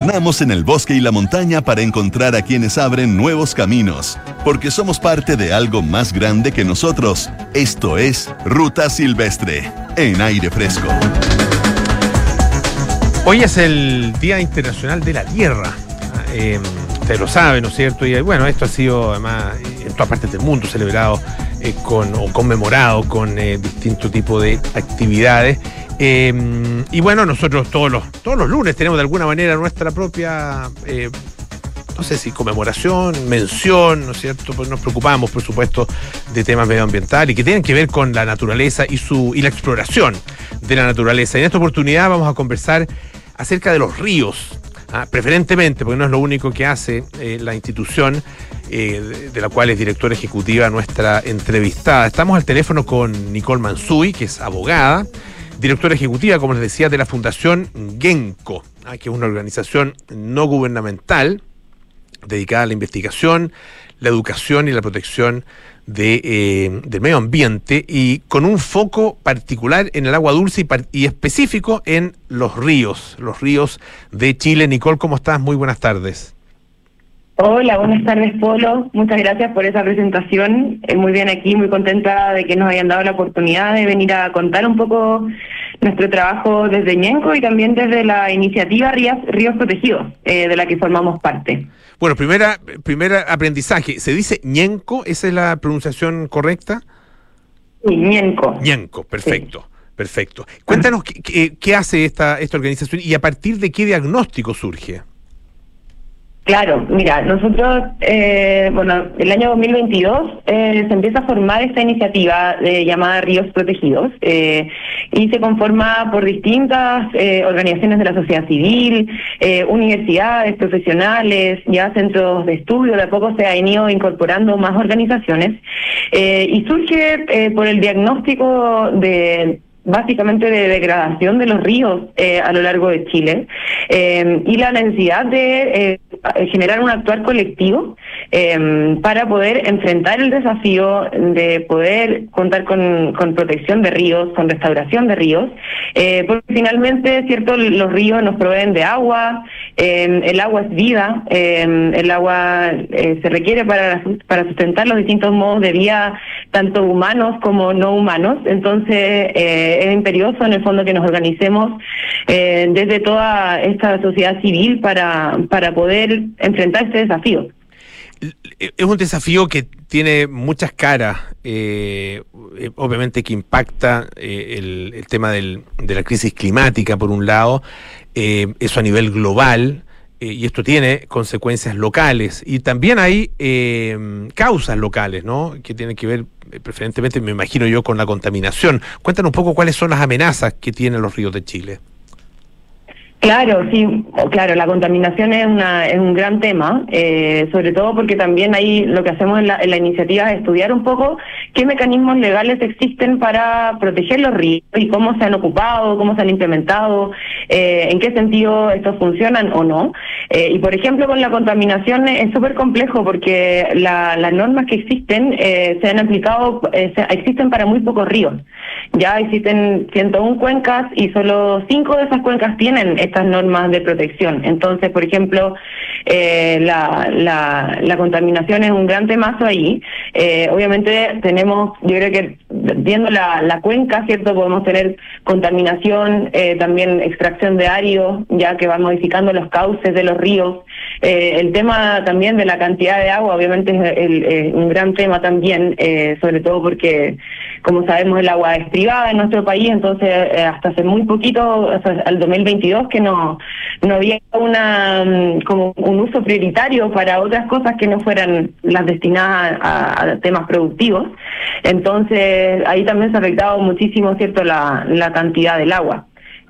incursionamos en el bosque y la montaña para encontrar a quienes abren nuevos caminos, porque somos parte de algo más grande que nosotros. Esto es Ruta Silvestre, en Aire Fresco. Hoy es el Día Internacional de la Tierra. Usted lo sabe, ¿no es cierto? Y bueno, esto ha sido además en todas partes del mundo celebrado o conmemorado con distintos tipos de actividades. Y bueno, nosotros todos los lunes tenemos de alguna manera nuestra propia, no sé si conmemoración, mención, ¿no es cierto? Pues nos preocupamos, por supuesto, de temas medioambientales y que tienen que ver con la naturaleza y la exploración de la naturaleza. Y en esta oportunidad vamos a conversar acerca de los ríos. Preferentemente, porque no es lo único que hace la institución de la cual es directora ejecutiva nuestra entrevistada. Estamos al teléfono con Nicole Mansuy, que es abogada, directora ejecutiva, como les decía, de la Fundación Nyenco, que es una organización no gubernamental dedicada a la investigación, la educación y la protección del medio ambiente, y con un foco particular en el agua dulce y específico en los ríos de Chile. Nicole, ¿cómo estás? Muy buenas tardes. Hola, buenas tardes, Polo. Muchas gracias por esa presentación. Muy bien aquí, muy contenta de que nos hayan dado la oportunidad de venir a contar un poco nuestro trabajo desde Nyenco y también desde la iniciativa Ríos Protegidos, de la que formamos parte. Bueno, primer aprendizaje. ¿Se dice Nyenco? ¿Esa es la pronunciación correcta? Sí, Nyenco. Nyenco, perfecto, sí. Perfecto. Cuéntanos qué hace esta organización y a partir de qué diagnóstico surge. Claro, mira, nosotros, el año 2022 se empieza a formar esta iniciativa llamada Ríos Protegidos y se conforma por distintas organizaciones de la sociedad civil, universidades, profesionales, ya centros de estudio. De a poco se han ido incorporando más organizaciones y surge por el diagnóstico básicamente de degradación de los ríos a lo largo de Chile y la necesidad de generar un actuar colectivo para poder enfrentar el desafío de poder contar con protección de ríos, con restauración de ríos, porque finalmente, cierto, los ríos nos proveen de agua, el agua es vida, el agua se requiere para sustentar los distintos modos de vida, tanto humanos como no humanos. Entonces es imperioso en el fondo que nos organicemos desde toda esta sociedad civil para poder enfrentar este desafío. Es un desafío que tiene muchas caras, obviamente que impacta el tema de la crisis climática por un lado, eso a nivel global, y esto tiene consecuencias locales, y también hay causas locales, ¿no?, que tienen que ver preferentemente, me imagino yo, con la contaminación. Cuéntanos un poco cuáles son las amenazas que tienen los ríos de Chile. Claro, sí, claro, la contaminación es un gran tema, sobre todo porque también ahí lo que hacemos en la iniciativa es estudiar un poco qué mecanismos legales existen para proteger los ríos y cómo se han ocupado, cómo se han implementado, en qué sentido estos funcionan o no. Y por ejemplo, con la contaminación es súper complejo porque las normas que existen se han aplicado, existen para muy pocos ríos. Ya existen 101 cuencas y solo 5 de esas cuencas tienen estas normas de protección. Entonces, por ejemplo, la contaminación es un gran temazo ahí. Obviamente tenemos, yo creo que viendo la cuenca, ¿cierto?, podemos tener contaminación, también extracción de áridos, ya que va modificando los cauces de los ríos. El tema también de la cantidad de agua, obviamente es un gran tema también, sobre todo porque, como sabemos, el agua es privada en nuestro país, entonces hasta hace muy poquito, hasta el 2022, que no había como un uso prioritario para otras cosas que no fueran las destinadas a temas productivos. Entonces ahí también se ha afectado muchísimo, ¿cierto?, la cantidad del agua.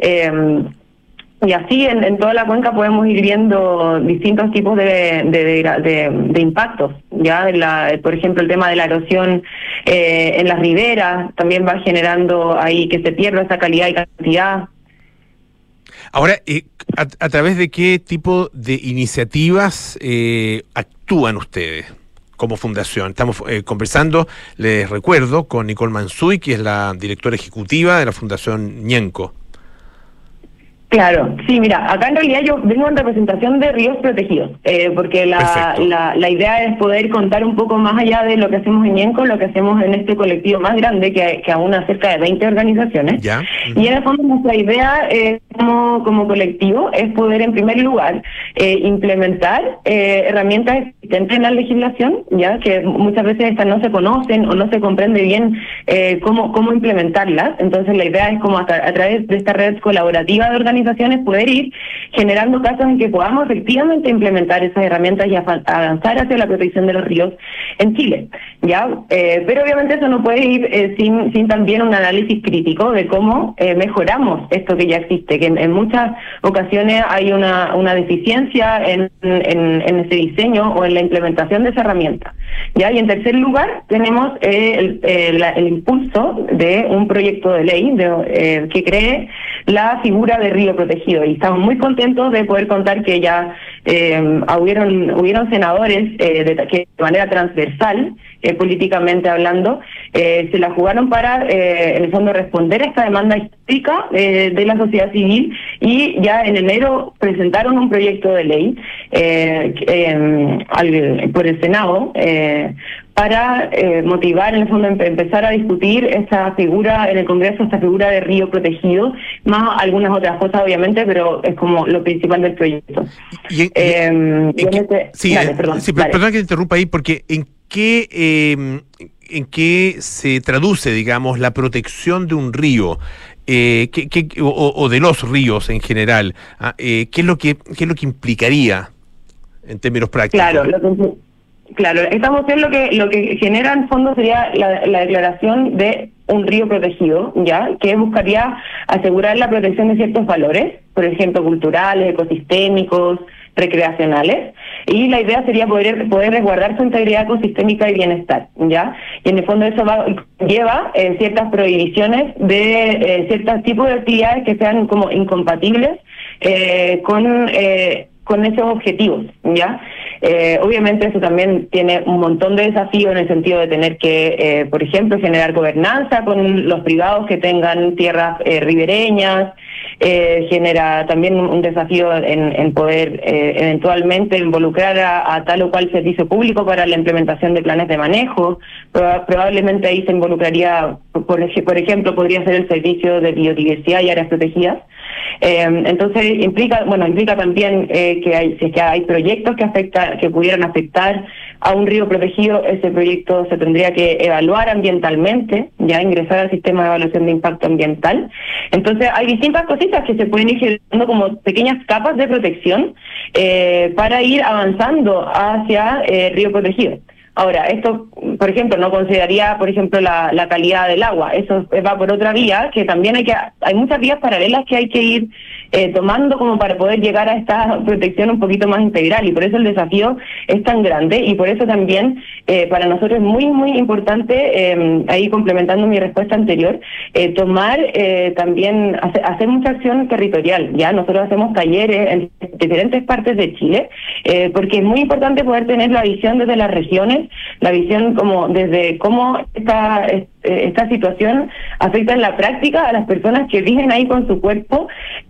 Y así en toda la cuenca podemos ir viendo distintos tipos de impactos. Ya por ejemplo, el tema de la erosión en las riberas también va generando ahí que se pierda esa calidad y cantidad. Ahora, ¿a través de qué tipo de iniciativas actúan ustedes como fundación? Estamos conversando, les recuerdo, con Nicole Mansuy, que es la directora ejecutiva de la Fundación Nyenco. Claro, sí, mira, acá en realidad yo vengo en representación de ríos protegidos, porque la idea es poder contar un poco más allá de lo que hacemos en IENCO, lo que hacemos en este colectivo más grande, que aúna cerca de 20 organizaciones. ¿Ya? Y en el fondo nuestra idea como colectivo es poder, en primer lugar, implementar herramientas existentes en la legislación, ya que muchas veces estas no se conocen o no se comprende bien cómo implementarlas. Entonces la idea es como a través de esta red colaborativa de organizaciones poder ir generando casos en que podamos efectivamente implementar esas herramientas y avanzar hacia la protección de los ríos en Chile, ¿ya? Pero obviamente eso no puede ir sin también un análisis crítico de cómo mejoramos esto que ya existe, que en muchas ocasiones hay una deficiencia en ese diseño o en la implementación de esa herramienta, ¿ya? Y en tercer lugar tenemos el impulso de un proyecto de ley que cree la figura de río protegido, y estamos muy contentos de poder contar que ya hubieron senadores que de manera transversal, políticamente hablando, se la jugaron para en el fondo responder a esta demanda histórica de la sociedad civil, y ya en enero presentaron un proyecto de ley por el Senado para motivar, en el fondo, empezar a discutir esta figura en el Congreso, esta figura de río protegido, más algunas otras cosas, obviamente, pero es como lo principal del proyecto. Perdón que te interrumpa ahí, porque ¿en qué se traduce, digamos, la protección de un río? O de los ríos en general, ¿qué es lo que implicaría en términos prácticos? Claro, esta moción lo que genera en fondo sería la declaración de un río protegido, ya, que buscaría asegurar la protección de ciertos valores, por ejemplo, culturales, ecosistémicos, recreacionales, y la idea sería poder resguardar su integridad ecosistémica y bienestar, ¿ya? Y en el fondo eso lleva ciertas prohibiciones de ciertos tipos de actividades que sean como incompatibles con esos objetivos, ¿ya? Obviamente eso también tiene un montón de desafíos en el sentido de tener que, por ejemplo, generar gobernanza con los privados que tengan tierras ribereñas. Genera también un desafío en poder eventualmente involucrar a tal o cual servicio público para la implementación de planes de manejo. Probablemente ahí se involucraría, por ejemplo, podría ser el servicio de biodiversidad y áreas protegidas. Entonces implica también si hay proyectos que pudieran afectar a un río protegido, ese proyecto se tendría que evaluar ambientalmente, ya ingresar al sistema de evaluación de impacto ambiental. Entonces hay distintas cositas que se pueden ir generando como pequeñas capas de protección para ir avanzando hacia río protegido. Ahora, esto, por ejemplo, no consideraría, por ejemplo, la calidad del agua. Eso va por otra vía, que también hay muchas vías paralelas que hay que ir tomando como para poder llegar a esta protección un poquito más integral, y por eso el desafío es tan grande, y por eso también para nosotros es muy, muy importante, ahí complementando mi respuesta anterior, tomar también, hacer mucha acción territorial. Ya nosotros hacemos talleres en diferentes partes de Chile, porque es muy importante poder tener la visión desde las regiones, la visión como desde cómo esta situación afecta en la práctica a las personas que viven ahí con su cuerpo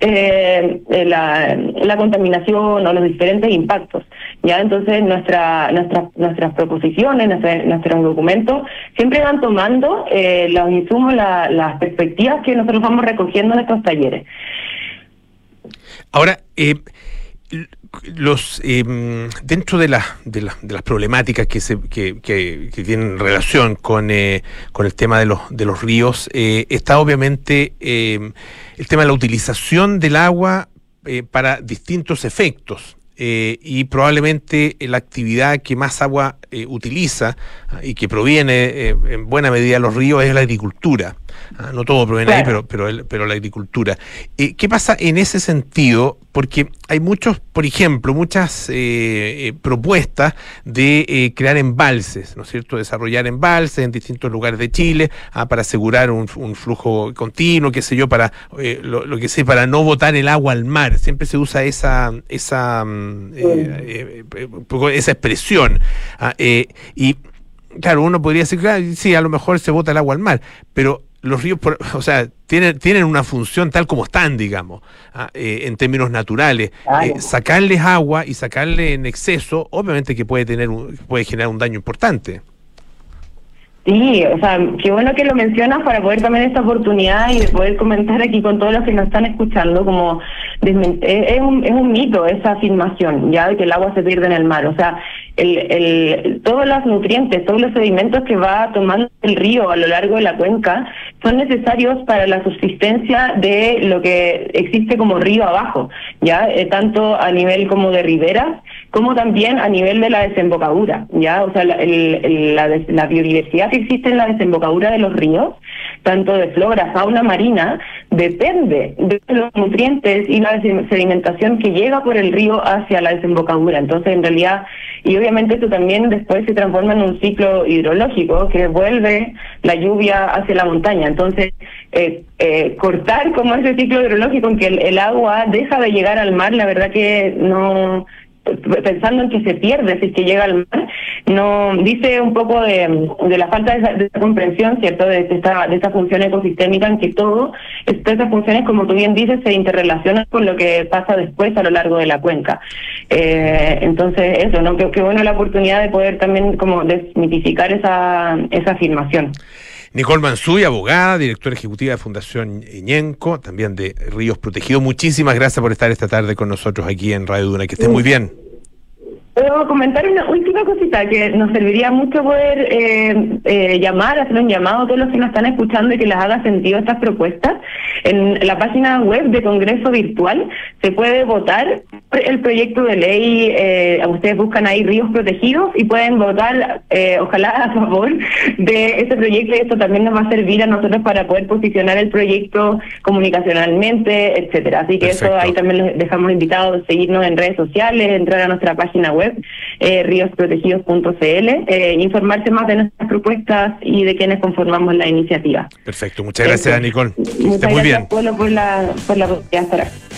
la contaminación o los diferentes impactos. Ya entonces nuestras proposiciones, nuestros documentos siempre van tomando los insumos, las perspectivas que nosotros vamos recogiendo en estos talleres. Ahora, dentro de las problemáticas que tienen relación con el tema de los ríos, está obviamente el tema de la utilización del agua para distintos efectos. Y probablemente la actividad que más agua utiliza y que proviene en buena medida de los ríos es la agricultura. No todo proviene ahí, pero la agricultura. ¿Qué pasa en ese sentido? Porque hay muchas propuestas de crear embalses, ¿no es cierto? Desarrollar embalses en distintos lugares de Chile para asegurar un flujo continuo, qué sé yo, para lo que sé, para no botar el agua al mar. Siempre se usa esa expresión. Y claro, uno podría decir, claro, sí, a lo mejor se bota el agua al mar, pero los ríos, o sea, tienen una función tal como están, digamos, en términos naturales. Sacarles agua y sacarle en exceso, obviamente que puede generar un daño importante. Sí, o sea, qué bueno que lo mencionas para poder también esta oportunidad y de poder comentar aquí con todos los que nos están escuchando, como es un mito esa afirmación, ya, de que el agua se pierde en el mar. O sea, todos los nutrientes, todos los sedimentos que va tomando el río a lo largo de la cuenca son necesarios para la subsistencia de lo que existe como río abajo, ya, tanto a nivel como de riberas, como también a nivel de la desembocadura, ya, o sea, la biodiversidad que existe en la desembocadura de los ríos, tanto de flora, fauna marina, depende de los nutrientes y la sedimentación que llega por el río hacia la desembocadura. Entonces, en realidad, y obviamente esto también después se transforma en un ciclo hidrológico que vuelve la lluvia hacia la montaña. Entonces, cortar como ese ciclo hidrológico en que el agua deja de llegar al mar, la verdad que no, pensando en que se pierde si es que llega al mar, no dice un poco de la falta de esa comprensión, ¿cierto?, de esta función ecosistémica en que todas esas funciones, como tú bien dices, se interrelacionan con lo que pasa después a lo largo de la cuenca. Entonces, eso, ¿no? Qué bueno la oportunidad de poder también como desmitificar esa afirmación. Nicole Mansuy, abogada, directora ejecutiva de Fundación Ñenco, también de Ríos Protegidos. Muchísimas gracias por estar esta tarde con nosotros aquí en Radio Duna. Que estén muy bien. Puedo comentar una última cosita que nos serviría mucho poder hacer un llamado a todos los que nos están escuchando y que les haga sentido estas propuestas. En la página web de Congreso Virtual se puede votar por el proyecto de ley. Ustedes buscan ahí Ríos Protegidos y pueden votar, ojalá, a favor de ese proyecto, y esto también nos va a servir a nosotros para poder posicionar el proyecto comunicacionalmente, etcétera. Así que Perfecto. Eso ahí también les dejamos invitados a seguirnos en redes sociales, entrar a nuestra página web, riosprotegidos.cl, informarse más de nuestras propuestas y de quienes conformamos la iniciativa. Perfecto, muchas gracias, Nicole. Muchas gracias, Polo, por la oportunidad de estar aquí.